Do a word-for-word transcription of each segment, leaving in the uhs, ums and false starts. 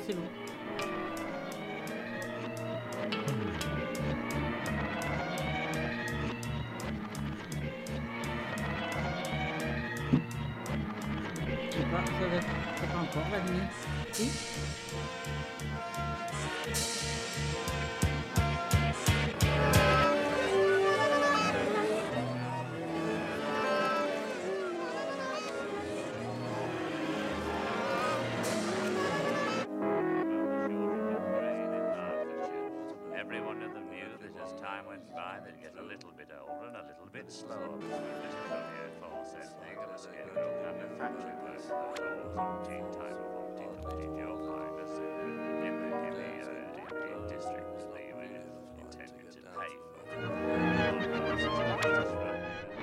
c'est bon. Je sais pas, ça va être... c'est pas encore la nuit. Si. Everyone in the view that as time went by, they'd get a little bit older and a little bit slower. Mister Romeo Four said thing at a scarecrow kind of factory work, the floors, tea time of Humpty Dumpty, Joe Finders, in the, in the, uh, in, in districts they were intended to pay for.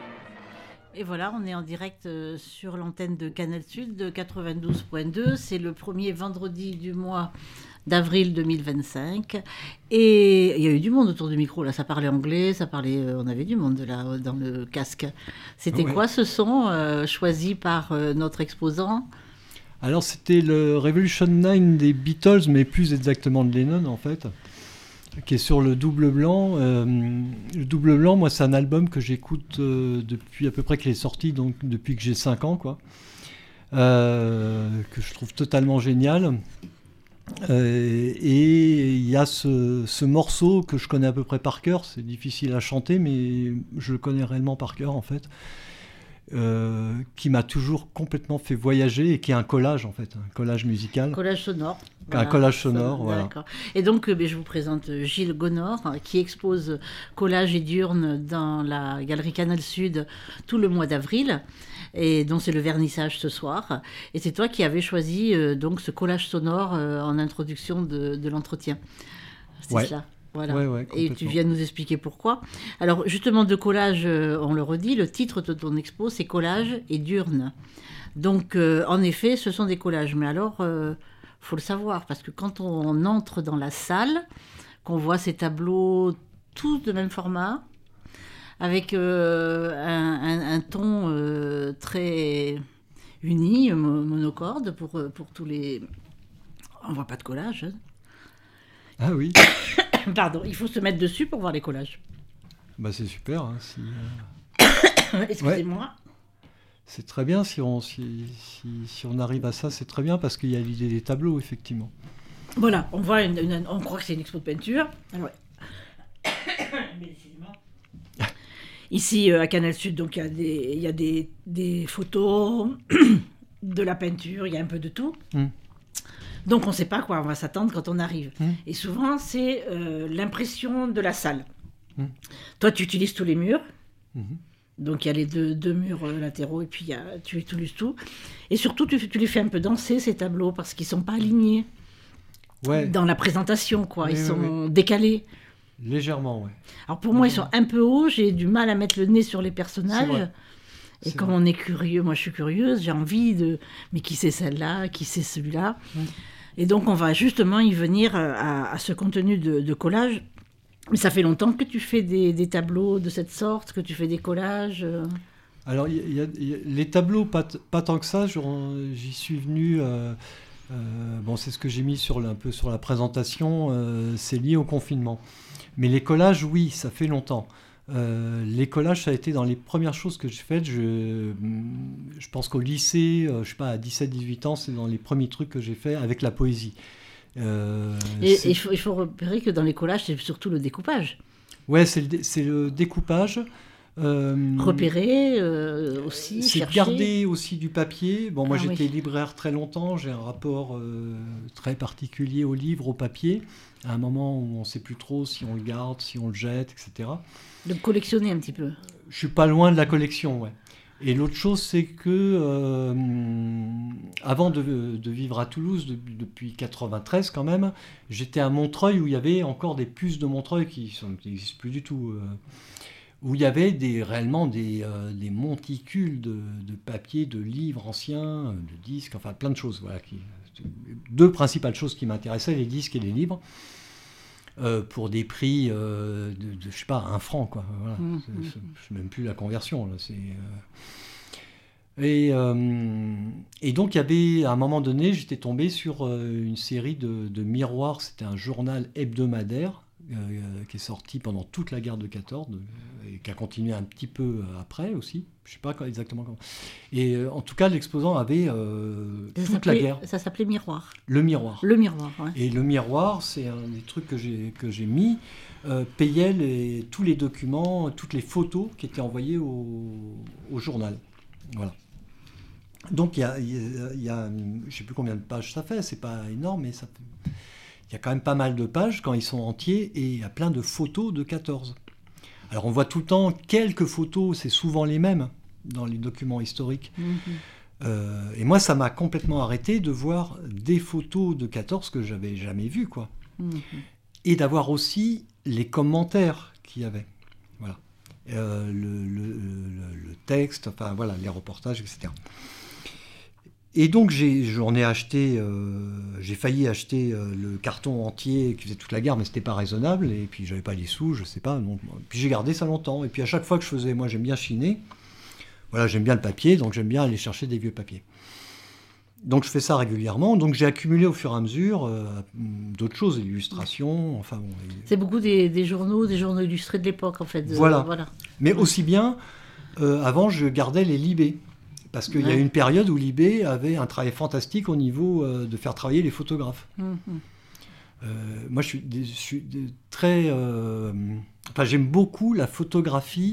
Et voilà, on est en direct euh, sur l'antenne de Canal Sud de quatre-vingt-douze point deux. C'est le premier vendredi du mois d'avril deux mille vingt-cinq. Et il y a eu du monde autour du micro. Là, ça parlait anglais, ça parlait. Euh, on avait du monde là dans le casque. C'était Ouais. quoi ce son euh, choisi par euh, notre exposant? Alors c'était le Revolution neuf des Beatles, mais plus exactement de Lennon en fait, qui est sur le Double Blanc. Euh, le Double Blanc, moi c'est un album que j'écoute euh, depuis à peu près qu'il est sorti, donc depuis que j'ai cinq ans, quoi. Euh, que je trouve totalement génial. Euh, et il y a ce, ce morceau que je connais à peu près par cœur, c'est difficile à chanter, mais je le connais réellement par cœur en fait. Euh, qui m'a toujours complètement fait voyager et qui est un collage en fait, un collage musical. Collage sonore. Un collage sonore, Ça, voilà. D'accord. Et donc, euh, ben, je vous présente Gilles Gonor, hein, qui expose collage et diurne dans la galerie Canal Sud tout le mois d'avril, et dont c'est le vernissage ce soir. Et c'est toi qui avais choisi euh, donc ce collage sonore euh, en introduction de, de l'entretien. C'est Ouais. ça. Voilà. Ouais, ouais, Et tu complètement. viens de nous expliquer pourquoi. Alors, justement, de collage, euh, on le redit, le titre de ton expo, c'est Collage et diurne. Donc, euh, en effet, ce sont des collages. Mais alors, il faut le savoir, parce que quand on entre dans la salle, qu'on voit ces tableaux tous de même format, avec euh, un, un- un ton euh, très uni, mo- monocorde, pour, euh, pour tous les... On voit pas de collage. hein. Ah oui, Pardon, il faut se mettre dessus pour voir les collages. bah c'est super. Hein, si, euh, Excusez-moi. c'est très bien si on, si, si, si on arrive à ça, c'est très bien parce qu'il y a l'idée des tableaux effectivement. Voilà, on voit une, une- on croit que c'est une expo de peinture. Alors, mais décidément. Ici, euh, à Canal Sud, donc il y a des, il y a des, des photos, de la peinture, il y a un peu de tout. Mm. Donc on ne sait pas à quoi on va s'attendre quand on arrive. Mm. Et souvent, c'est euh, l'impression de la salle. Mm. Toi, tu utilises tous les murs. Mhm. Donc il y a les deux, deux murs euh, latéraux et puis il y a, tu utilises tout. Et surtout, tu, tu les fais un peu danser, ces tableaux, parce qu'ils ne sont pas alignés Ouais, dans la présentation, quoi. Oui, Ils oui, sont décalés. légèrement, ouais. Alors pour moi, ils sont un peu hauts, j'ai du mal à mettre le nez sur les C'est personnages. vrai. Et C'est comme vrai. on est curieux, moi je suis curieuse, j'ai envie de... Mais qui c'est celle-là, qui c'est celui-là Mm. Et donc on va justement y venir à, à ce contenu de, de collage. Mais ça fait longtemps que tu fais des, des tableaux de cette sorte, que tu fais des collages euh. Alors il y a- il y a- il y a- les tableaux, pas, t- pas tant que ça, j'en- j'y suis venu... euh, euh, bon, c'est ce que j'ai mis sur, la- un peu sur la présentation, euh, c'est lié au confinement. Mais les collages, oui, ça fait longtemps. Euh, les collages, ça a été dans les premières choses que j'ai faites. Je, je pense qu'au lycée, euh, je sais pas, à dix-sept dix-huit ans, c'est dans les premiers trucs que j'ai fait avec la poésie. Euh, Et c'est- et il faut, il faut repérer que dans les collages, c'est surtout le découpage. Ouais, c'est le, dé- c'est le découpage. Euh, Repérer euh, aussi, C'est de chercher. garder aussi du papier. Bon, moi Ah j'étais oui. libraire très longtemps, j'ai un rapport euh, très particulier au livre, au papier. À un moment où on ne sait plus trop si on le garde, si on le jette, et cetera. De collectionner un petit peu. Je suis pas loin de la collection, ouais. Et l'autre chose, c'est que euh, avant de, de vivre à Toulouse, de- depuis quatre-vingt-treize quand même, j'étais à Montreuil où il y avait encore des puces de Montreuil qui n'existent plus du tout. euh, où il y avait des, réellement des, euh, des monticules de, de papier, de livres anciens, de disques, enfin plein de choses. Voilà, qui, deux principales choses qui m'intéressaient, les disques et les livres, euh, pour des prix euh, de, de, je sais pas, un franc, quoi. Voilà. Mmh, C'est- c'est- je ne sais même plus la conversion, là. C'est, euh, Et, euh, Et donc, il y avait, à un moment donné, j'étais tombé sur euh, une série de, de miroirs. C'était un journal hebdomadaire euh, qui est sorti pendant toute la guerre de quatorze de, et qui a continué un petit peu après aussi. Je ne sais pas quand, exactement comment. Et euh, en tout cas, l'exposant avait euh, toute la guerre. Ça s'appelait Miroir. Le miroir. Le miroir, ouais. Et le miroir, c'est un des trucs que j'ai, que j'ai mis, euh, payait les, tous les documents, toutes les photos qui étaient envoyées au, au journal. Voilà. Donc, il y a, il y a, il y a je ne sais plus combien de pages ça fait, c'est pas énorme, mais ça fait, il y a quand même pas mal de pages quand ils sont entiers, et il y a plein de photos de quatorze. Alors, on voit tout le temps quelques photos, c'est souvent les mêmes dans les documents historiques. Mmh. Euh, et moi, ça m'a complètement arrêté de voir des photos de quatorze que j'avais jamais vues, quoi. Mmh. Et d'avoir aussi les commentaires qu'il y avait. Voilà. Euh, le, le, le, le texte, enfin voilà, les reportages, et cetera. Et donc j'ai, j'en ai acheté, euh, j'ai failli acheter euh, le carton entier qui faisait toute la guerre, mais c'était pas raisonnable, et puis j'avais pas les sous, je sais pas. Donc, puis j'ai gardé ça longtemps, et puis à chaque fois que je faisais, moi j'aime bien chiner, voilà, j'aime bien le papier, donc j'aime bien aller chercher des vieux papiers. Donc je fais ça régulièrement, donc j'ai accumulé au fur et à mesure euh, d'autres choses, des illustrations, enfin bon. Et... C'est beaucoup des, des journaux, des journaux illustrés de l'époque en fait. De, voilà. voilà. Mais aussi bien, euh, avant je gardais les libés. Parce qu'il ouais. y a une période où Libé avait un travail fantastique au niveau euh, de faire travailler les photographes. Mmh. Euh, moi, je suis, des, je suis des, très... Euh, enfin, j'aime beaucoup la photographie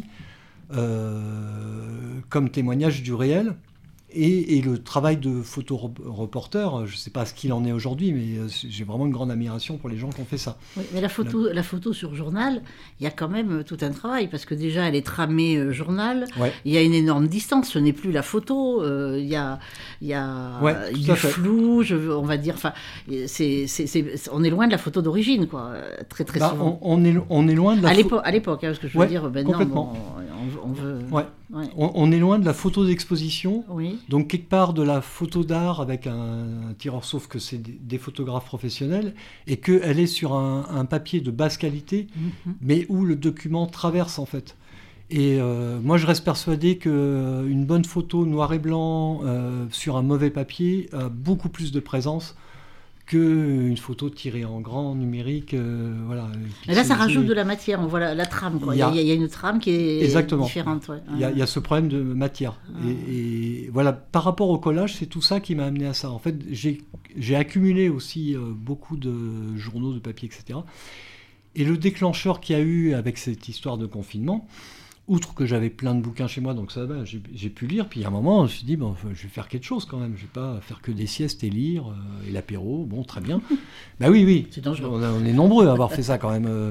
euh, comme témoignage du réel. Et, et le travail de photoreporter, je ne sais pas ce qu'il en est aujourd'hui, mais j'ai vraiment une grande admiration pour les gens qui ont fait ça. Oui, mais la photo, la... la photo sur journal, il y a quand même tout un travail, parce que déjà, elle est tramée euh, journal, ouais. Il y a une énorme distance, ce n'est plus la photo, euh, il y a, il y a ouais, du flou, je, on va dire, enfin, c'est, c'est, c'est, on est loin de la photo d'origine, quoi, très très bah, souvent. On, on, est, on est loin de la photo... À l'époque, hein, parce que je veux ouais, dire, ben complètement. non, bon, on, on veut... Ouais. Ouais. On, on est loin de la photo d'exposition, oui. Donc quelque part de la photo d'art avec un, un tireur, sauf que c'est des, des photographes professionnels, et qu'elle est sur un, un papier de basse qualité, mm-hmm. mais où le document traverse en fait. Et euh, moi je reste persuadé qu'une bonne photo noir et blanc euh, sur un mauvais papier a beaucoup plus de présence qu'une photo tirée en grand numérique. Euh, voilà, et là, ça rajoute de la matière, on voit la, la trame. Quoi. Il, y a, il y a une trame qui est exactement. différente. Ouais. Il, y a, il y a ce problème de matière. Ah. Et, et voilà, par rapport au collage, c'est tout ça qui m'a amené à ça. En fait, j'ai, j'ai accumulé aussi euh, beaucoup de journaux, de papier, et cetera. Et le déclencheur qu'il y a eu avec cette histoire de confinement, outre que j'avais plein de bouquins chez moi, donc ça va, j'ai, j'ai pu lire. Puis à un moment, je me suis dit, bon, je vais faire quelque chose quand même. Je vais pas faire que des siestes et lire, euh, et l'apéro, bon, très bien. Ben oui, oui, c'est dangereux. On, a, on est nombreux à avoir fait ça quand même. Euh.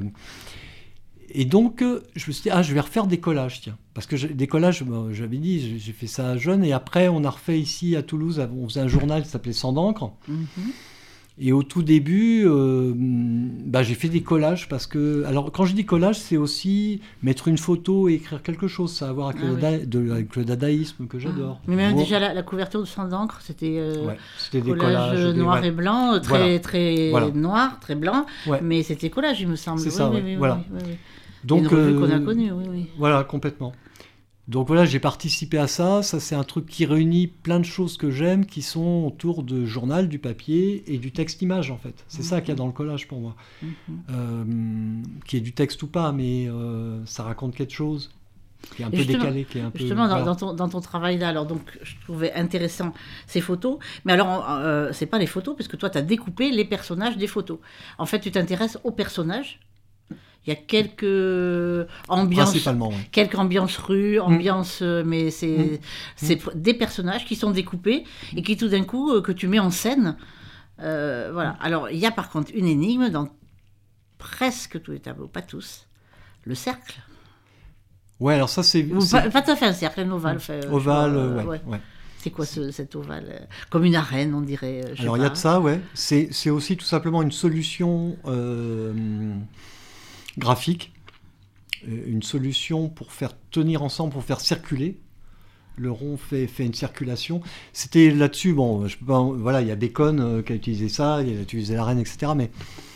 Et donc, euh, je me suis dit, ah, je vais refaire des collages, tiens. Parce que j'ai, des collages, bon, j'avais dit, j'ai, j'ai fait ça jeune, et après, on a refait ici à Toulouse, on faisait un journal qui s'appelait Sang d'encre. Mm-hmm. Et au tout début, euh, bah, j'ai fait des collages parce que... Alors, quand je dis collage, c'est aussi mettre une photo et écrire quelque chose. Ça a à voir avec, ah, le, oui. da, de, avec le dadaïsme que j'adore. Ah. Mais même bon. déjà, la, la couverture de Sang d'encre, c'était, euh, ouais, c'était des collage collages, noir des, et blanc, très, voilà. très voilà. noir, très blanc. Ouais. Mais c'était collage, il me semble. C'est oui, ça, oui, ouais. oui, voilà. Oui, oui, oui. Donc, une revue euh, qu'on a connue, oui, oui. Voilà, complètement. Donc voilà, j'ai participé à ça. Ça, c'est un truc qui réunit plein de choses que j'aime, qui sont autour de journal, du papier et du texte-image, en fait. C'est mm-hmm. ça qu'il y a dans le collage pour moi. Mm-hmm. Euh, qui est du texte ou pas, mais euh, ça raconte quelque chose qui est un et peu décalé. Qui est un justement, peu, dans, voilà. dans, ton, dans ton travail là, alors donc, je trouvais intéressant ces photos. Mais alors, euh, c'est pas les photos, parce que toi, tu as découpé les personnages des photos. En fait, tu t'intéresses aux personnages. Il y a quelques ambiances, ouais. quelques ambiances rues, ambiances, mmh. mais c'est, mmh. c'est des personnages qui sont découpés et qui tout d'un coup euh, que tu mets en scène. Euh, voilà. Mmh. Alors il y a par contre une énigme dans presque tous les tableaux, pas tous, le cercle. Ouais, alors ça c'est. Ou c'est... Pas, pas tout à fait un cercle, un ovale. Fait, ovale, crois, euh, ouais. ouais. ouais. C'est quoi ce, cet ovale? Comme une arène, on dirait. Je alors il y a de ça, ouais. C'est, c'est aussi tout simplement une solution. Euh, graphique, une solution pour faire tenir ensemble, pour faire circuler. Le rond fait, fait une circulation. C'était là-dessus, bon, je peux pas, voilà, il y a Bacon euh, qui a utilisé ça, il a utilisé l'arène, et cetera. Mais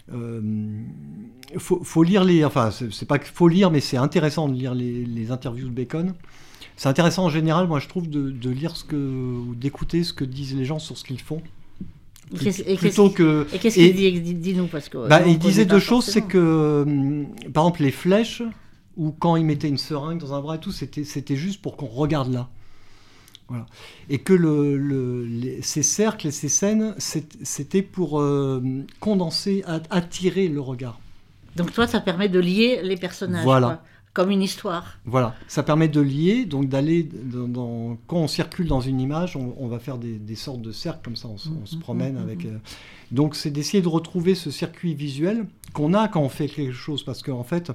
euh, faut, faut lire les... Enfin, c'est, c'est pas qu'il faut lire, mais c'est intéressant de lire les, les interviews de Bacon. C'est intéressant en général, moi je trouve, de, de lire ce que... ou d'écouter ce que disent les gens sur ce qu'ils font. Et qu'est-ce, et Plutôt qu'est-ce, que... et qu'est-ce qu'il dit, dis, dis-nous, parce que... Bah, nous, on il disait connaît pas deux choses, forcément. c'est que, euh, par exemple, les flèches, ou quand il mettait une seringue dans un bras et tout, c'était, c'était juste pour qu'on regarde là. Voilà. Et que le, le, les, ces cercles et ces scènes, c'est, c'était pour euh, condenser, at- attirer le regard. Donc toi, ça permet de lier les personnages, Voilà. quoi, comme une histoire. Voilà, ça permet de lier, donc d'aller dans, dans- quand on circule dans une image, on, on va faire des, des sortes de cercles comme ça, on, se- on se promène avec. euh, donc c'est d'essayer de retrouver ce circuit visuel qu'on a quand on fait quelque chose, parce qu'en fait,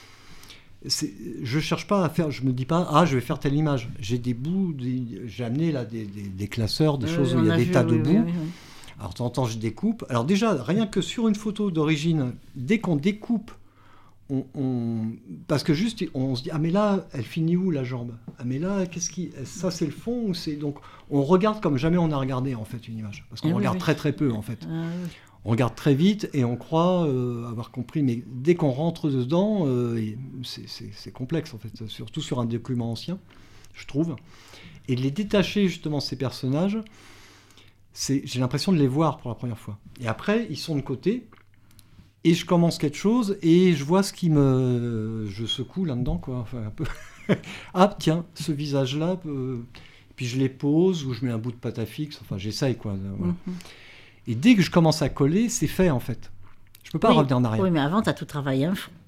c'est, je cherche pas à faire, je me dis pas ah je vais faire telle image. J'ai des bouts, des- j'ai amené là des, des- des classeurs, des Euh, choses où on il y a a des vu, tas oui, de oui, bouts. oui, oui. Alors de temps en temps je découpe. Alors déjà rien que sur une photo d'origine, dès qu'on découpe. On, on- parce que juste on se dit ah mais là elle finit où la jambe, ah mais là qu'est-ce qui, ça c'est le fond ou c'est, donc on regarde comme jamais on a regardé en fait une image, parce qu'on Ah oui, regarde oui. très très peu en fait, Ah, oui. on regarde très vite et on croit euh, avoir compris, mais dès qu'on rentre dedans euh, et c'est, c'est, c'est complexe en fait, surtout sur un document ancien je trouve, et de les détacher justement ces personnages, c'est, j'ai l'impression de les voir pour la première fois, et après ils sont de côté. Et je commence quelque chose et je vois ce qui me... Je secoue là-dedans, quoi. Enfin, un peu. Ah, tiens, ce visage-là. Euh... Puis je les pose ou je mets un bout de pâte à fixe. Enfin, j'essaye, quoi. Voilà. Mhm. Et dès que je commence à coller, c'est fait, en fait. Je peux pas Oui. revenir en arrière. Oui, mais avant, tu as tout travaillé un fond.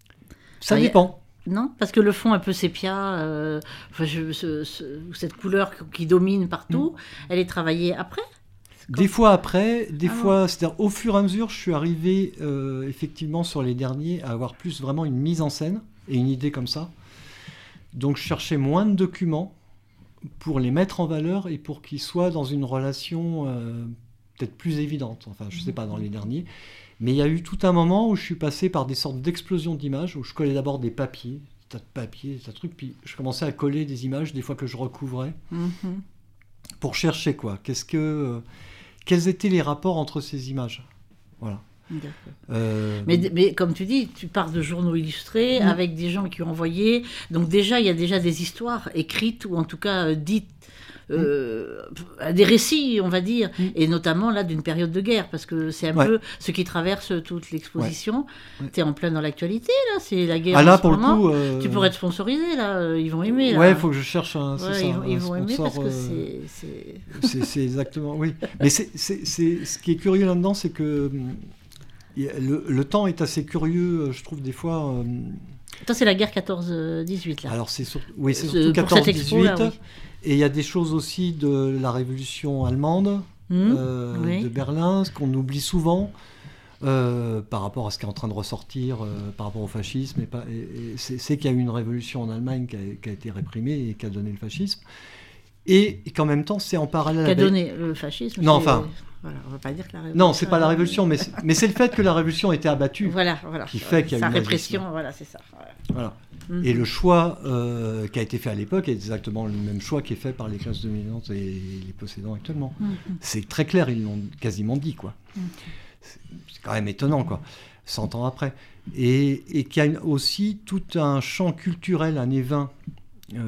Ça Ah, dépend. Non, parce que le fond un peu sépia, euh, enfin, je- ce- ce- cette couleur qui domine partout, elle est travaillée après. Des fois après, des Ah fois... C'est-à-dire, au fur et à mesure, je suis arrivé, euh, effectivement, sur les derniers, à avoir plus vraiment une mise en scène et une idée comme ça. Donc, je cherchais moins de documents pour les mettre en valeur et pour qu'ils soient dans une relation euh, peut-être plus évidente. Enfin, je sais pas, dans les derniers. Mais il y a eu tout un moment où je suis passé par des sortes d'explosions d'images, où je collais d'abord des papiers, des tas de papiers, des tas de trucs, puis je commençais à coller des images, des fois que je recouvrais, Mhm. pour chercher, quoi. Qu'est-ce que... euh, quels étaient les rapports entre ces images? Voilà. D'accord. Euh, Mais, mais comme tu dis, tu pars de journaux illustrés Mm. avec des gens qui ont envoyé. Donc déjà, il y a déjà des histoires écrites ou en tout cas euh, dites, euh, des récits, on va dire, Mm. et notamment là d'une période de guerre, parce que c'est un Ouais. peu ce qui traverse toute l'exposition. Ouais. Tu es en plein dans l'actualité, là, c'est la guerre Ah en là, ce pour le moment. coup... euh, Tu pourrais être sponsorisé, là, euh, ils vont aimer. Là. Ouais, il faut que je cherche un, c'est Ouais, ça, ils, vont- ils un vont aimer sponsor, parce que euh, c'est... c'est- C'est, c'est exactement, oui. Mais c'est, c'est, c'est, ce qui est curieux là-dedans, c'est que hum, il y a- le, le temps est assez curieux, je trouve, des fois. hum, Toi, c'est la guerre quatorze dix-huit, là. alors, c'est, sur- oui, c'est Euh, surtout pour quatorze cette expo, là, dix-huit. oui. Et il y a des choses aussi de la révolution allemande, Hum, euh, oui. de Berlin, ce qu'on oublie souvent. euh, par rapport à ce qui est en train de ressortir, euh, par rapport au fascisme, et pas, et- et c'est, c'est qu'il y a eu une révolution en Allemagne qui a, qui a été réprimée et qui a donné le fascisme, et, et qu'en même temps c'est en parallèle Qui a avec- donné le fascisme. Non, c'est- enfin- Voilà, on va pas dire que la révolution. Non, c'est pas la révolution, mais c'est, mais c'est le fait que la révolution a été abattue. Voilà, voilà. Qui fait qu'il y a Sa eu répression, nazisme. voilà, c'est ça. Voilà. Voilà. Mhm. Et le choix euh, qui a été fait à l'époque est exactement le même choix qui est fait par les classes dominantes et les possédants actuellement. Mhm. C'est très clair, ils l'ont quasiment dit, quoi. Mhm. C'est, c'est quand même étonnant, quoi, cent ans après. Et, et qu'il y a aussi tout un champ culturel années vingt euh,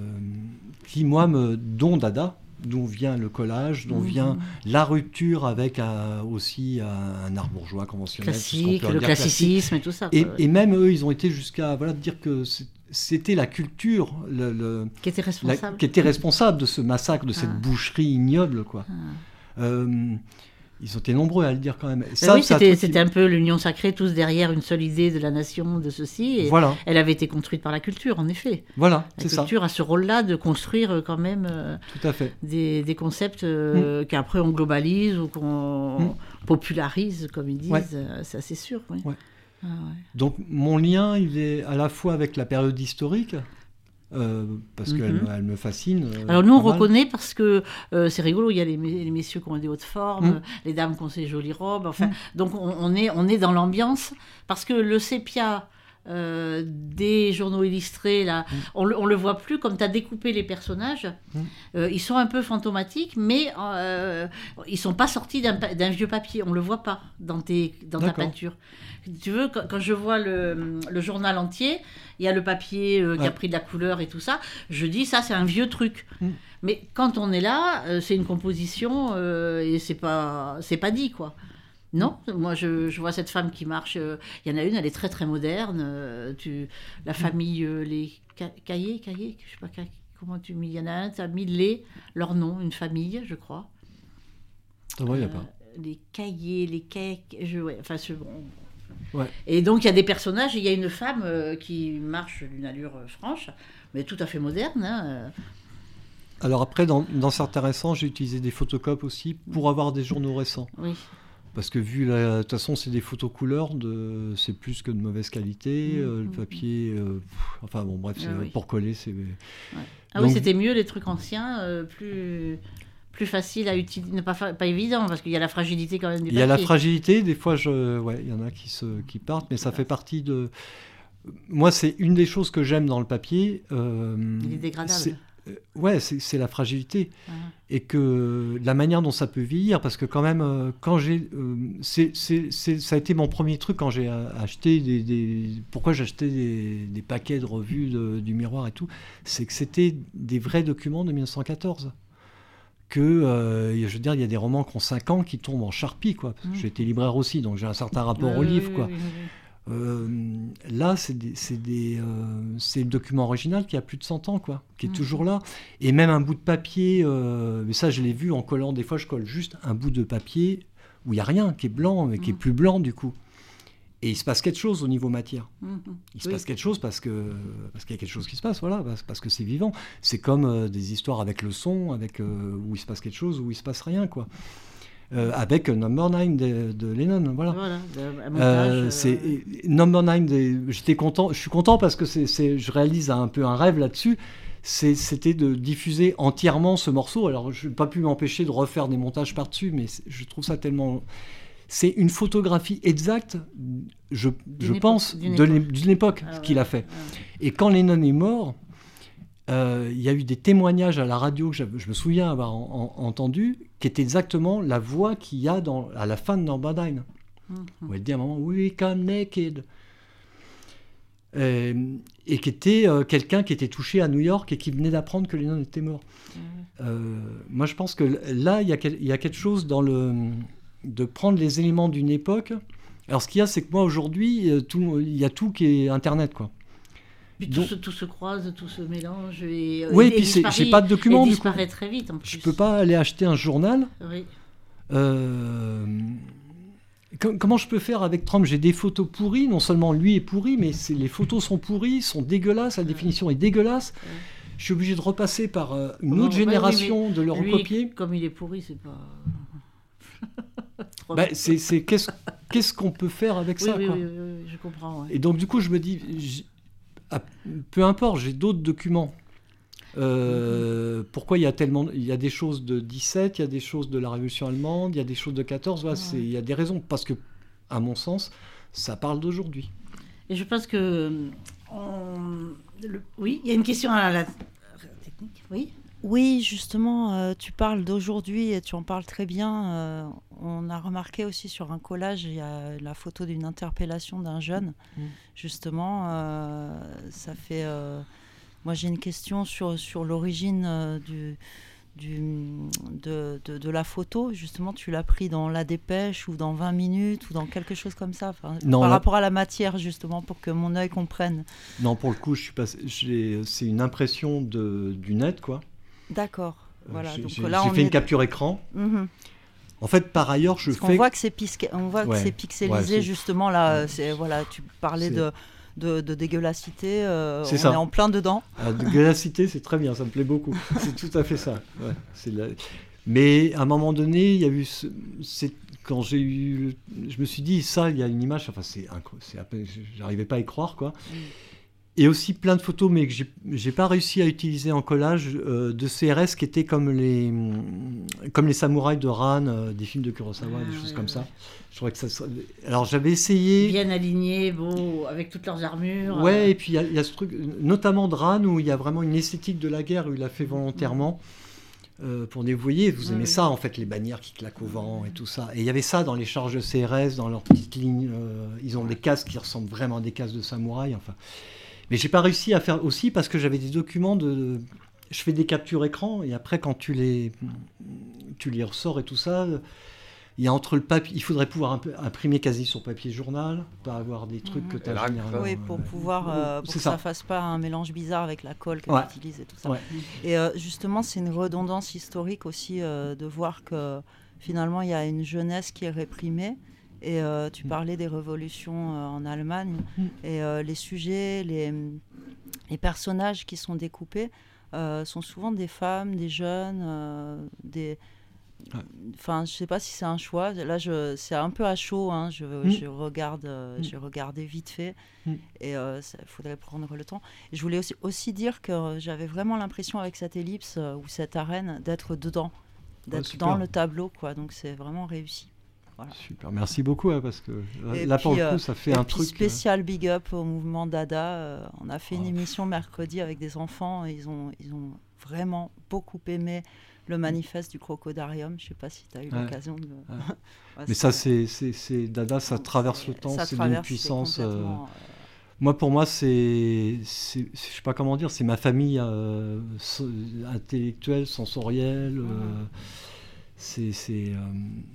qui, moi, me... dont Dada, d'où vient le collage, dont Mhm. vient la rupture avec un- aussi un, un art bourgeois conventionnel. tout ce qu'on Classique, peut le dire classique. classicisme et tout ça. Et, quoi, et même eux, ils ont été jusqu'à voilà, dire que c'est- c'était la culture le, le- qui était la- responsable. qui était responsable de ce massacre, de cette Ah. boucherie ignoble, quoi. Ah. Euh, ils ont été nombreux à le dire quand même. Ben Ça, oui, c'est un c'était, truc qui- c'était un peu l'union sacrée, tous derrière une seule idée de la nation, de ceci. Et Voilà, elle avait été construite par la culture, en effet. voilà, La c'est ça, culture a ce rôle-là de construire euh, quand même euh, tout à fait. des, des concepts euh, qu'après on globalise ou qu'on Mm. popularise, comme ils disent. Ouais. euh, c'est assez sûr. Oui. Ouais. Ah, ouais. Donc mon lien, il est à la fois avec la période historique, euh, parce qu'elle Mhm. me- elle me fascine. euh, Alors nous, on pas mal. reconnaît parce que euh, c'est rigolo, il y a les, mes- les messieurs qui ont des hautes formes, Mm. les dames qui ont ces jolies robes, enfin, Mm. donc on, on est, on est dans l'ambiance, parce que le sépia, euh, des journaux illustrés, là, mmh. on, le, on le voit plus, comme tu as découpé les personnages, mmh. euh, ils sont un peu fantomatiques, mais euh, ils sont pas sortis d'un, d'un vieux papier, on le voit pas dans, tes, dans ta peinture. Tu veux, quand, quand je vois le, le journal entier, il y a le papier euh, qui ouais. a pris de la couleur et tout ça, je dis ça c'est un vieux truc. Mmh. Mais quand on est là, euh, c'est une composition euh, et c'est pas, c'est pas dit, quoi. Non, moi je, je vois cette femme qui marche, il euh, y en a une, elle est très très moderne, euh, tu, la famille, euh, les ca- cahiers, cahiers, je sais pas ca- comment tu mis, il y en a un, tu as mis les, leur nom, une famille, je crois. Ah ouais, il n'y a pas. Les cahiers, les cahiers, je, ouais, enfin c'est bon. Ouais. Et donc il y a des personnages, il y a une femme euh, qui marche d'une allure euh, franche, mais tout à fait moderne. Hein, euh. Alors après, dans, dans certains récents, j'ai utilisé des photocopes aussi pour avoir des journaux récents. Oui. Parce que vu la, de toute façon, c'est des photos couleurs, de, c'est plus que de mauvaise qualité. Mmh, euh, le papier, euh, pff, enfin bon, bref, c'est, ah, oui. pour coller, c'est. Ouais. Ah donc, oui, c'était mieux les trucs anciens, euh, plus plus facile à utiliser, pas pas évident parce qu'il y a la fragilité quand même des papiers. Il y a la fragilité, des fois, je, ouais, il y en a qui se, qui partent, mais ça fait partie de. Moi, c'est une des choses que j'aime dans le papier. Euh, il est dégradable. C'est... Ouais, c'est, c'est la fragilité ah. et que la manière dont ça peut vieillir, parce que quand même, euh, quand j'ai, euh, c'est, c'est, c'est, ça a été mon premier truc quand j'ai acheté des, des pourquoi j'ai acheté des, des paquets de revues de, du Miroir et tout, c'est que c'était des vrais documents de mille neuf cent quatorze. Que, euh, je veux dire, il y a des romans qui ont cinq ans qui tombent en charpie, quoi. Mmh. J'ai été libraire aussi, donc j'ai un certain rapport oui, au livre, oui, quoi. Oui, oui, oui. Euh, là, c'est, des, c'est, des, euh, c'est le document original qui a plus de cent ans, quoi, qui est mmh. toujours là. Et même un bout de papier, euh, mais ça, je l'ai vu en collant. Des fois, je colle juste un bout de papier où il n'y a rien, qui est blanc, mais mmh. qui est plus blanc, du coup. Et il se passe quelque chose au niveau matière. Mmh. Il se oui. passe quelque chose parce, que, parce qu'il y a quelque chose qui se passe, voilà, parce que c'est vivant. C'est comme euh, des histoires avec le son, avec, euh, où il se passe quelque chose, où il ne se passe rien, quoi. Euh, avec Number neuf de, de Lennon, voilà. voilà un montage, euh, c'est euh... Number neuf. De, j'étais content, je suis content parce que c'est, c'est, je réalise un peu un rêve là-dessus. C'est, c'était de diffuser entièrement ce morceau. Alors, je n'ai pas pu m'empêcher de refaire des montages par-dessus, mais je trouve ça tellement. C'est une photographie exacte, je, je époque, pense, d'une de époque, d'une époque ah, qu'il ouais, a fait. Ouais. Et quand Lennon est mort. Il euh, y a eu des témoignages à la radio que je me souviens avoir en, en, entendu, qui étaient exactement la voix qu'il y a dans, à la fin de Number neuf. Mm-hmm. Où elle dit à un moment « We can make it ». Et, et qui était euh, quelqu'un qui était touché à New York et qui venait d'apprendre que Lennon était mort. Mm-hmm. Euh, moi, je pense que là, il y, y a quelque chose dans le... de prendre les éléments d'une époque. Alors, ce qu'il y a, c'est que moi, aujourd'hui, il y a tout qui est Internet, quoi. Puis tout, Donc, se, tout se croise, tout se mélange. Et, oui, et puis c'est, j'ai pas de documents. Il disparaît très vite en plus. Je peux pas aller acheter un journal. Oui. Euh, com- comment je peux faire avec Trump ? J'ai des photos pourries. Non seulement lui est pourri, mais c'est, les photos sont pourries, sont dégueulasses. La définition ouais. est dégueulasse. Ouais. Je suis obligé de repasser par euh, une non, autre ouais, génération oui, de le lui, recopier. Comme il est pourri, c'est pas. bah, c'est, c'est qu'est-ce, qu'est-ce qu'on peut faire avec oui, ça oui, quoi. Oui, oui, oui, je comprends. Ouais. Et donc du coup, je me dis. Ah, peu importe, j'ai d'autres documents. Euh, mm-hmm. Pourquoi il y a tellement... Il y a des choses de dix-sept, il y a des choses de la Révolution allemande, il y a des choses de quatorze, voilà, ouais. c'est, il y a des raisons. Parce que, à mon sens, ça parle d'aujourd'hui. Et je pense que... On... Le... Oui, il y a une question à la technique. Oui. Oui, justement, euh, tu parles d'aujourd'hui et tu en parles très bien. Euh, on a remarqué aussi sur un collage, il y a la photo d'une interpellation d'un jeune. Mmh. Justement, euh, ça fait... Euh, moi, j'ai une question sur, sur l'origine euh, du, du, de, de, de la photo. Justement, tu l'as pris dans La Dépêche ou dans vingt minutes ou dans quelque chose comme ça, enfin, non, par là... rapport à la matière, justement, pour que mon œil comprenne. Non, pour le coup, je suis pas... j'ai... c'est une impression de... du net, quoi. D'accord. Voilà. J'ai, Donc, j'ai, là, j'ai on fait est... une capture écran. Mmh. En fait, par ailleurs, je Parce fais. On voit que c'est, pisque... on voit ouais. que c'est pixelisé, ouais, c'est... justement. Là, ouais. c'est... Voilà, tu parlais de, de, de dégueulassité. Euh, c'est on ça. Est en plein dedans. La dégueulassité, c'est très bien, ça me plaît beaucoup. C'est tout à fait ça. Ouais, c'est la... Mais à un moment donné, il y a eu. Ce... C'est... Quand j'ai eu. Je me suis dit, ça, il y a une image. Enfin, c'est. Inc... c'est... J'arrivais pas à y croire, quoi. Mmh. et aussi plein de photos, mais que j'ai, j'ai pas réussi à utiliser en collage, euh, de C R S qui étaient comme les, comme les samouraïs de Ran, euh, des films de Kurosawa, Ah, des choses ouais, comme ouais. ça. Je trouvais que ça serait- Alors j'avais essayé. Bien alignés, beaux, avec toutes leurs armures. Ouais, euh. et puis il y, a- il y a ce truc, notamment de Ran, où il y a vraiment une esthétique de la guerre, où il a fait volontairement. Euh, pour des, vous voyez, vous Ouais, aimez ouais. ça en fait, les bannières qui claquent au vent et tout ça. Et il y avait ça dans les charges de C R S, dans leurs petites lignes. euh, ils ont des casques qui ressemblent vraiment à des casques de samouraï. Enfin, mais j'ai pas réussi à faire aussi parce que j'avais des documents de. Je fais des captures écran et après quand tu les, tu les ressors et tout ça, il y a entre le papier. Il faudrait pouvoir imp- imprimer quasi sur papier journal, pas avoir des trucs Mhm. que tu Et as là, généralement. Oui, pour euh, pouvoir, euh, pour c'est que ça. ça fasse pas un mélange bizarre avec la colle que Ouais. tu utilises et tout ça. Ouais. Et euh, justement, c'est une redondance historique aussi euh, de voir que finalement, il y a une jeunesse qui est réprimée. Et euh, tu Mm. parlais des révolutions euh, en Allemagne. Mm. Et euh, les sujets, les, les personnages qui sont découpés euh, sont souvent des femmes, des jeunes, euh, des... Ouais. Enfin, je sais pas si c'est un choix. Là, je, c'est un peu à chaud. Hein. Je, Mm. je regarde, euh, Mm. j'ai regardé vite fait, Mm. et il faudrait prendre le temps. Et je voulais aussi, aussi dire que euh, j'avais vraiment l'impression avec cette ellipse euh, ou cette arène d'être dedans, d'être super. dans le tableau, quoi. Donc c'est vraiment réussi. Voilà. Super, merci beaucoup hein, parce que Et là pour puis, le coup euh, ça fait Et un puis truc. spécial big up au mouvement Dada. Euh, on a fait une Oh. émission mercredi avec des enfants. Et ils ont, ils ont vraiment beaucoup aimé le manifeste du crocodarium. Je sais pas si tu as eu Ouais. l'occasion de. Ouais. Ouais, Mais c'est- ça, c'est, c'est, c'est Dada, ça traverse le temps, ça c'est d'une traverse, puissance. euh, complètement, euh, Moi, pour moi, c'est, c'est, c'est- je sais pas comment dire, c'est ma famille euh, so- intellectuelle, sensorielle. euh, c'est, c'est, euh,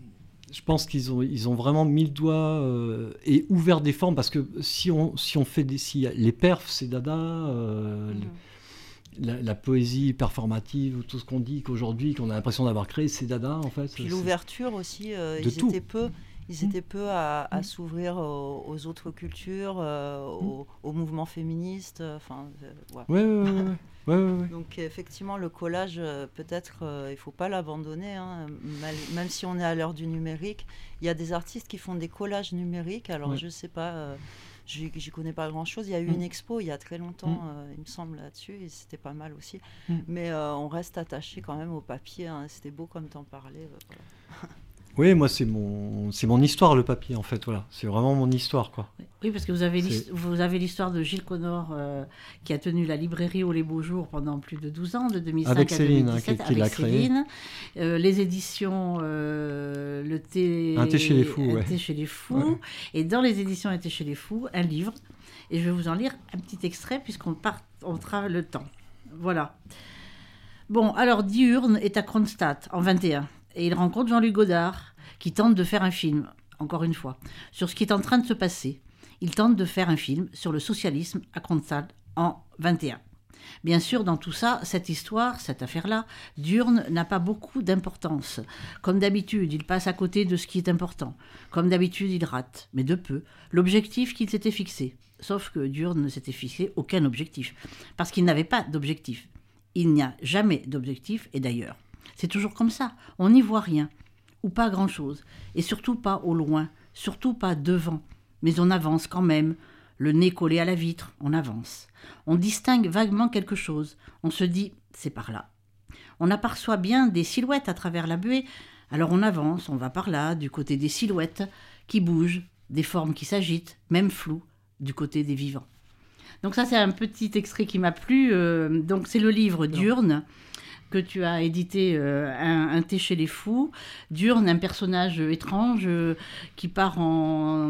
je pense qu'ils ont, ils ont vraiment mis le doigt euh, et ouvert des formes parce que si on, si on fait des, si les perfs, c'est Dada. euh, mhm. La, la poésie performative, ou tout ce qu'on dit qu'aujourd'hui, qu'on a l'impression d'avoir créé, c'est Dada en fait. Puis C'est- l'ouverture aussi, euh, De ils tout. étaient peu, ils Mm. étaient peu à, à Mm. s'ouvrir aux, aux autres cultures, euh, au, au mouvement féministe. Enfin, euh, ouais. Ouais, ouais, ouais, ouais, ouais, ouais, ouais. Donc effectivement, le collage, euh, peut-être, euh, il faut pas l'abandonner. Hein, mal- même si on est à l'heure du numérique, il y a des artistes qui font des collages numériques. Alors Ouais. je sais pas. Euh, J'y j'y connais pas grand chose. Il y a eu Mm. une expo il y a très longtemps, Mm. euh, il me semble, là-dessus, et c'était pas mal aussi. Mm. Mais euh, on reste attaché quand même au papier. Hein. C'était beau comme t'en parlais. euh, voilà. Oui, moi, c'est mon, c'est mon histoire, le papier, en fait. Voilà. C'est vraiment mon histoire, quoi. Oui, parce que vous avez, C'est- l'his- vous avez l'histoire de Gilles Connor euh, qui a tenu la librairie Aux les Beaux Jours pendant plus de douze ans, de deux mille cinq Avec à Céline, deux mille hein, dix-sept, qui- qui avec l'a créé. Céline. Euh, les éditions euh, le thé... Un thé chez les fous, Un ouais. thé chez les fous. Ouais. Et dans les éditions Un thé chez les fous, un livre. Et je vais vous en lire un petit extrait puisqu'on part, on travaille le temps. Voilà. Bon, alors Diurne est à Kronstadt en vingt et un et il rencontre Jean-Luc Godard qui tente de faire un film, encore une fois, sur ce qui est en train de se passer. Il tente de faire un film sur le socialisme à Kronstadt en vingt et un. Bien sûr, dans tout ça, cette histoire, cette affaire-là, Diurne n'a pas beaucoup d'importance. Comme d'habitude, il passe à côté de ce qui est important. Comme d'habitude, il rate, mais de peu, l'objectif qu'il s'était fixé. Sauf que Diurne ne s'était fixé aucun objectif, parce qu'il n'avait pas d'objectif. Il n'y a jamais d'objectif, et d'ailleurs, c'est toujours comme ça. On n'y voit rien, ou pas grand-chose, et surtout pas au loin, surtout pas devant. Mais on avance quand même, le nez collé à la vitre, on avance. On distingue vaguement quelque chose, on se dit « c'est par là ». On aperçoit bien des silhouettes à travers la buée, alors on avance, on va par là, du côté des silhouettes qui bougent, des formes qui s'agitent, même floues, du côté des vivants. Donc ça, c'est un petit extrait qui m'a plu. Euh, donc c'est le livre Diurne que tu as édité, euh, un, un thé chez les fous. Diurne, un personnage étrange euh, qui part en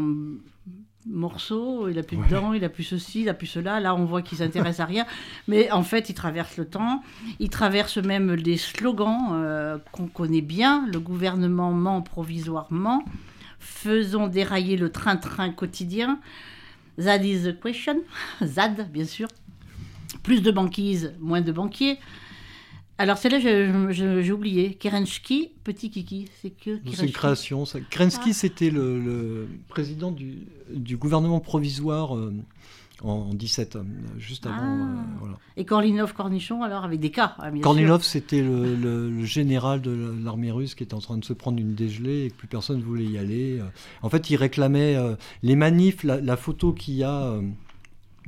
morceaux, il a plus de Ouais. dents, il a plus ceci, il a plus cela. Là, on voit qu'il s'intéresse à rien, mais en fait, il traverse le temps. Il traverse même des slogans euh, qu'on connaît bien. Le gouvernement ment provisoirement. Faisons dérailler le train-train quotidien. That is the question. Z A D, bien sûr. Plus de banquise, moins de banquiers. Alors, celle-là, je- je- j'ai oublié. Kerensky, petit kiki. C'est que C'est une Kerensky. création. Ça. Kerensky, Ah. c'était le, le président du, du gouvernement provisoire euh, en dix-sept, euh, juste avant. Ah. euh, voilà. Et Korlinov, Cornichon, alors, avec des cas, hein, bien Kornilov, c'était le, le- le général de l'armée russe qui était en train de se prendre une dégelée et que plus personne ne voulait y aller. En fait, il réclamait euh, les manifs, la, la photo qu'il y a, euh,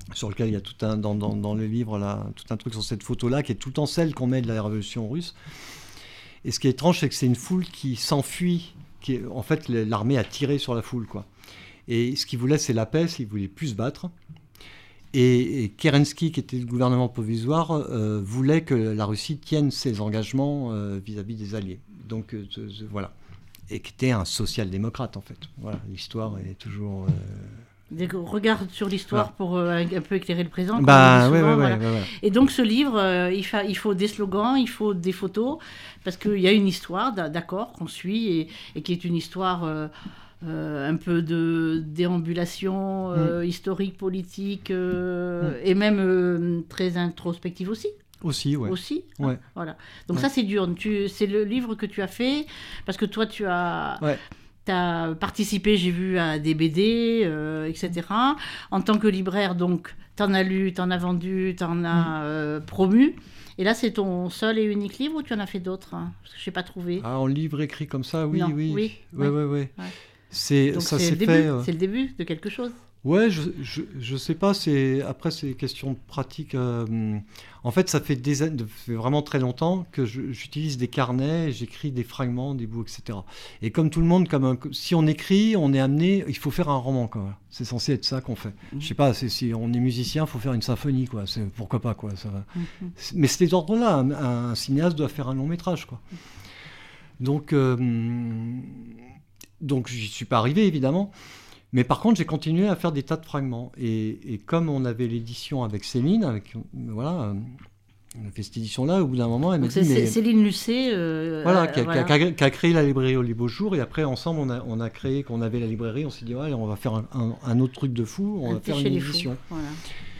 sur lequel il y a tout un, dans, dans, dans le livre, là, tout un truc sur cette photo-là, qui est tout le temps celle qu'on met de la révolution russe. Et ce qui est étrange, c'est que c'est une foule qui s'enfuit, qui est, en fait, l'armée a tiré sur la foule, quoi. Et ce qu'il voulait, c'est la paix, il ne voulait plus se battre. Et, et Kerensky, qui était le gouvernement provisoire, euh, voulait que la Russie tienne ses engagements euh, vis-à-vis des Alliés. Donc, euh, euh, voilà. Et qui était un social-démocrate, en fait. Voilà, l'histoire est toujours... Euh... Des regards sur l'histoire voilà. pour euh, un peu éclairer le présent. Bah, souvent, ouais, ouais, voilà. ouais, ouais, ouais. Et donc ce livre, euh, il, fa- il faut des slogans, il faut des photos, parce qu'il y a une histoire, d'accord, qu'on suit, et, et qui est une histoire euh, euh, un peu de déambulation euh, mm. historique, politique, euh, mm. et même euh, très introspective aussi. Aussi, ouais. Aussi, ouais. Hein, voilà. Donc ouais. ça, c'est dur. Tu, c'est le livre que tu as fait, parce que toi, tu as... Ouais. Tu as participé, j'ai vu, à des B D, euh, et cetera. En tant que libraire, donc, tu en as lu, tu en as vendu, tu en as euh, promu. Et là, c'est ton seul et unique livre ou tu en as fait d'autres, hein? Parce que je n'ai pas trouvé. Ah, en livre écrit comme ça, oui, non, oui. Oui, ouais, ouais, ouais. ouais. C'est, donc, ça c'est s'est le début, fait. Euh... C'est le début de quelque chose. Ouais, je, je, je sais pas, c'est, après, c'est question de pratique. Euh, en fait, ça fait, des, ça fait vraiment très longtemps que je, j'utilise des carnets, j'écris des fragments, des bouts, et cetera. Et comme tout le monde, comme un, si on écrit, on est amené, il faut faire un roman, quoi. C'est censé être ça qu'on fait. Mmh. Je sais pas, c'est, si on est musicien, il faut faire une symphonie, quoi. C'est, pourquoi pas, quoi. Ça, mmh. Mais c'est d'ordre-là, un, un cinéaste doit faire un long métrage, quoi. Donc, euh, donc j'y suis pas arrivé, évidemment. Mais par contre, j'ai continué à faire des tas de fragments. Et, et comme on avait l'édition avec Céline, avec, voilà, on a fait cette édition-là, au bout d'un moment, elle m'a dit... C'est mais, Céline Lucet... Euh, voilà, euh, qui, a, voilà. Qui, a, qui a créé la librairie Au Les Beaux Jours. Et après, ensemble, on a, on a créé, qu'on avait la librairie, on s'est dit, ouais, on va faire un, un, un autre truc de fou, on un va faire une édition. Fous, voilà.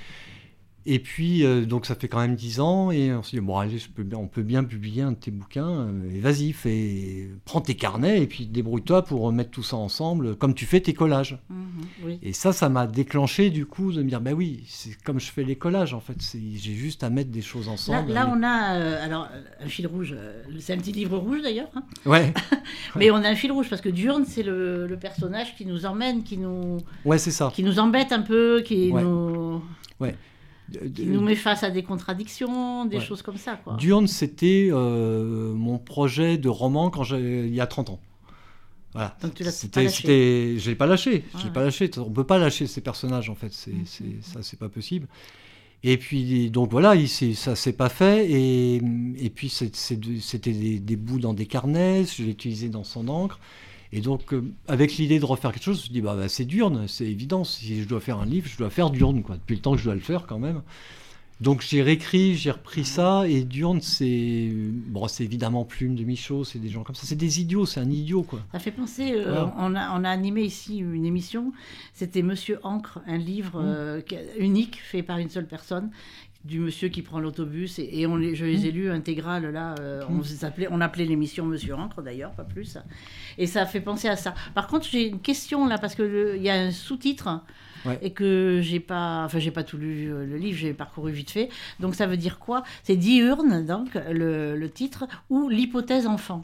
Et puis, euh, donc ça fait quand même dix ans, et on s'est dit, bon, allez, je peux bien, on peut bien publier un de tes bouquins, euh, et vas-y, fais, prends tes carnets, et puis débrouille-toi pour mettre tout ça ensemble, comme tu fais tes collages. Mmh, oui. Et ça, ça m'a déclenché, du coup, de me dire, bah oui, c'est comme je fais les collages, en fait, c'est, j'ai juste à mettre des choses ensemble. Là, là mais... on a, euh, alors, un fil rouge, euh, c'est un petit livre rouge, d'ailleurs. Hein. Ouais. Mais on a un fil rouge, parce que Diurne, c'est le, le personnage qui nous emmène, qui nous... Ouais, c'est ça. Qui nous embête un peu, qui ouais. nous... Ouais. Qui nous met face à des contradictions, des ouais. choses comme ça, quoi. Diurne, c'était euh, mon projet de roman quand j'ai, il y a trente ans. Voilà. Donc tu l'as c'était, pas lâché. C'était, je l'ai pas lâché. Ah, je l'ai ouais. pas lâché. On peut pas lâcher ces personnages, en fait. C'est, mmh. c'est, ça, c'est pas possible. Et puis, donc voilà, il, c'est, ça s'est pas fait. Et, et puis, c'est, c'est, c'était des, des bouts dans des carnets. Je l'ai utilisé dans son encre. Et donc, euh, avec l'idée de refaire quelque chose, je me suis dit, bah, bah, c'est Diurne, c'est évident. Si je dois faire un livre, je dois faire Diurne, quoi. Depuis le temps que je dois le faire, quand même. Donc, j'ai réécrit, j'ai repris ça. Et Diurne, c'est, bon, c'est évidemment Plume de Michaud, c'est des gens comme ça. C'est des idiots, c'est un idiot, quoi. Ça fait penser, euh, voilà. on, a, on a animé ici une émission. C'était Monsieur Ancre, un livre euh, unique fait par une seule personne, du monsieur qui prend l'autobus, et, et on les, je les ai lus intégrales là, euh, on, s'appelait, on appelait l'émission Monsieur Ancre d'ailleurs, pas plus, et ça fait penser à ça. Par contre, j'ai une question là, parce qu'il y a un sous-titre, ouais. et que j'ai pas, enfin j'ai pas tout lu le livre, j'ai parcouru vite fait, donc ça veut dire quoi? C'est Diurne, donc, le, le titre, ou l'hypothèse enfant.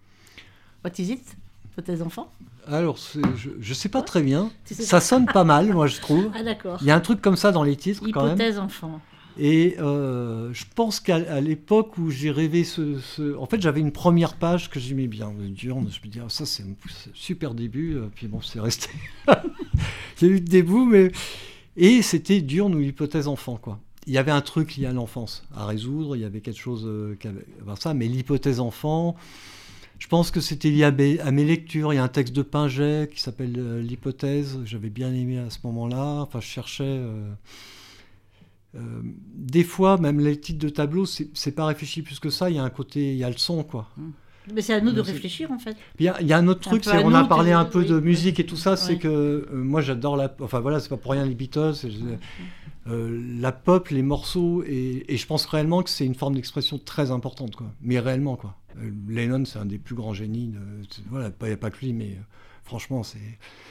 What is it? Hypothèse enfant? Alors, c'est, je, je sais pas très bien, ça pas. sonne pas mal, moi je trouve. Ah d'accord. Il y a un truc comme ça dans les titres, hypothèse quand même. Hypothèse enfant. Et euh, je pense qu'à à l'époque où j'ai rêvé ce, ce... En fait, j'avais une première page que j'aimais bien, Diurne. Je me disais, oh, ça, c'est un super début. Puis bon, c'est resté... Il y a eu des bouts, mais... Et c'était Diurne ou l'hypothèse enfant, quoi. Il y avait un truc lié à l'enfance à résoudre. Il y avait quelque chose euh, qui avait... Enfin, ça, mais l'hypothèse enfant... Je pense que c'était lié à mes, à mes lectures. Il y a un texte de Pinget qui s'appelle euh, L'hypothèse. J'avais bien aimé à ce moment-là. Enfin, je cherchais... Euh... Euh, des fois, même les titres de tableaux, c'est, c'est pas réfléchi plus que ça. Il y a un côté, il y a le son, quoi. Mais c'est à nous de c'est... réfléchir, en fait. Il y a, il y a un autre un truc, c'est, on a parlé de... un peu oui, de oui. musique et tout ça. Oui. C'est que euh, moi, j'adore la. Enfin voilà, c'est pas pour rien les Beatles. C'est, euh, la pop, les morceaux, et, et je pense réellement que c'est une forme d'expression très importante, quoi. Mais réellement, quoi. Euh, Lennon, c'est un des plus grands génies. De, voilà, il n'y a pas que lui, mais euh, franchement, c'est.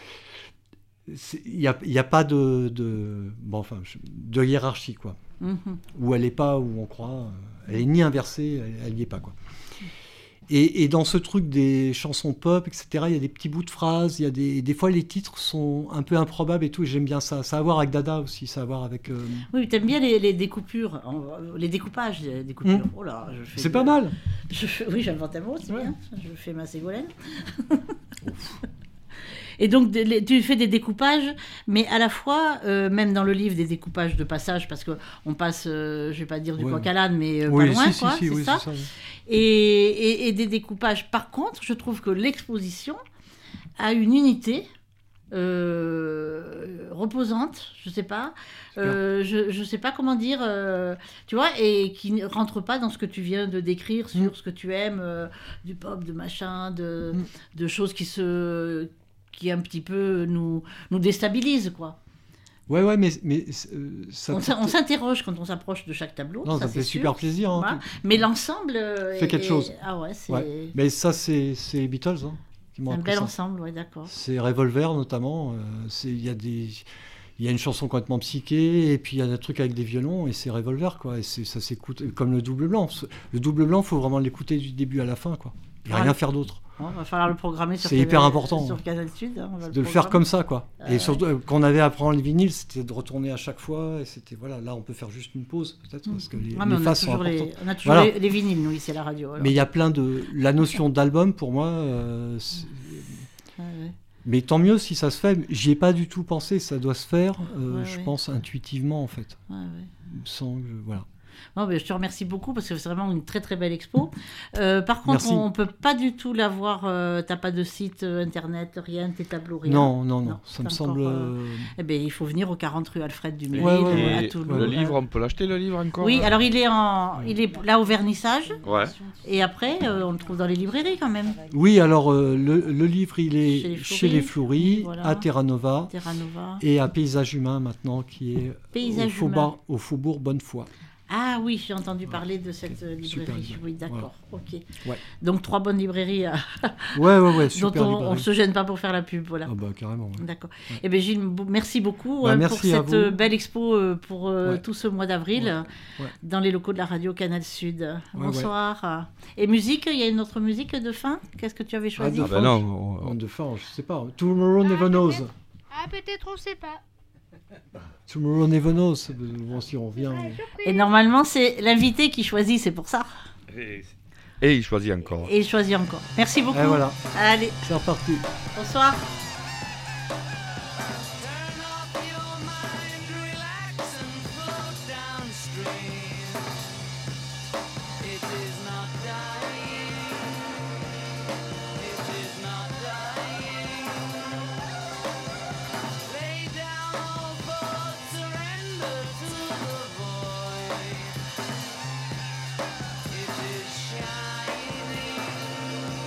Il n'y a, y a pas de, de, bon, enfin, de hiérarchie, quoi. Mm-hmm. Où elle n'est pas où on croit. Elle n'est ni inversée, elle n'y est pas, quoi. Et, et dans ce truc des chansons pop, et cetera, il y a des petits bouts de phrases, il y a des, des fois les titres sont un peu improbables et tout, et j'aime bien ça. Ça a à voir avec Dada aussi, ça a à voir avec... Euh... Oui, tu aimes bien les, les découpures, les découpages des découpures. Mmh. Oh là, je fais c'est de... pas mal. Je fais... Oui, j'invente un mot, c'est ouais. bien. Je fais ma Ségolène. Et donc, tu fais des découpages, mais à la fois, euh, même dans le livre, des découpages de passage, parce qu'on passe, euh, je ne vais pas dire du ouais. coq à l'âne, mais euh, oui, pas loin, si, quoi, si, si, c'est, oui, ça. c'est ça. Et, et, et des découpages. Par contre, je trouve que l'exposition a une unité euh, reposante, je ne sais pas, euh, je ne sais pas comment dire, euh, tu vois, et qui ne rentre pas dans ce que tu viens de décrire sur mm. ce que tu aimes, euh, du pop, de machin, de, mm. de choses qui se... qui un petit peu nous, nous déstabilise, quoi. Ouais, ouais, mais... mais euh, ça on, on s'interroge quand on s'approche de chaque tableau. Non, ça, ça fait sûr, super plaisir. Hein, voilà. Mais l'ensemble... Euh, fait quelque est... chose. Ah ouais, c'est... Ouais. Mais ça, c'est, c'est les Beatles, hein, qui m'ont un appris bel ça. ensemble, ouais, d'accord. C'est Revolver, notamment. Il y a des... Il y a une chanson complètement psyché, et puis il y a des trucs avec des violons, et c'est Revolver, quoi. Et c'est, ça s'écoute comme le double blanc. Le double blanc, il faut vraiment l'écouter du début à la fin, quoi. Il n'y a rien faire d'autre. Il va falloir le programmer sur, c'est Canal, hyper important, sur Canal Sud. Hein, de le, le faire comme ça, quoi. Euh, et surtout, ouais. quand on avait à prendre les vinyles, c'était de retourner à chaque fois. Et c'était, voilà, là, on peut faire juste une pause, peut-être, mmh. parce que les, ah, les faces sont les, importantes. On a toujours voilà. les, les vinyles, nous, ici à la radio. Alors. Mais il y a plein de... La notion d'album, pour moi... Euh, ouais, ouais. Mais tant mieux si ça se fait. J'y ai pas du tout pensé. Ça doit se faire, euh, ouais, je ouais. pense, intuitivement, en fait. Ouais, ouais. Sans... Voilà. Non, mais je te remercie beaucoup parce que c'est vraiment une très très belle expo. Euh, par contre, Merci. on ne peut pas du tout la voir. Euh, tu n'as pas de site euh, internet, rien, tes tableaux, rien. Non, non, non. non ça me semble. Euh... Eh ben, il faut venir aux quarante rue Alfred Duméril, ouais, ouais, à ouais. Toulouse. Le livre, on peut l'acheter le livre encore? Oui, alors il est, en... il est là au vernissage. Ouais. Et après, euh, on le trouve dans les librairies quand même. Oui, alors euh, le, le livre, il est chez les Fleuries, chez les Fleuries voilà. à Terra Nova, Terra Nova et à Paysage Humain maintenant, qui est Paysage au, faubourg, au Faubourg Bonnefoy. Ah oui, j'ai entendu parler de cette okay. librairie. Super, oui, d'accord. voilà. Ok. Ouais. Donc trois bonnes librairies à... ouais, ouais, ouais, super dont on librairie. ne se gêne pas pour faire la pub. Voilà. Ah bah carrément. Ouais. D'accord. Ouais. Eh bien, Gilles, merci beaucoup bah, hein, merci pour cette vous. belle expo euh, pour euh, ouais. tout ce mois d'avril ouais. Ouais. dans les locaux de la radio Canal Sud. Ouais, Bonsoir. Ouais. Et musique, il y a une autre musique de fin? Qu'est-ce que tu avais choisi? Ah, ah bah non, on... de fin, je sais pas. Tomorrow Never ah, Knows. Peut-être... Ah peut-être on sait pas. Tomorrow Never Knows. Bon, si on revient. Et normalement, c'est l'invité qui choisit, c'est pour ça. Et, et il choisit encore. Et il choisit encore. Merci beaucoup. Et voilà. Allez. C'est reparti. Bonsoir.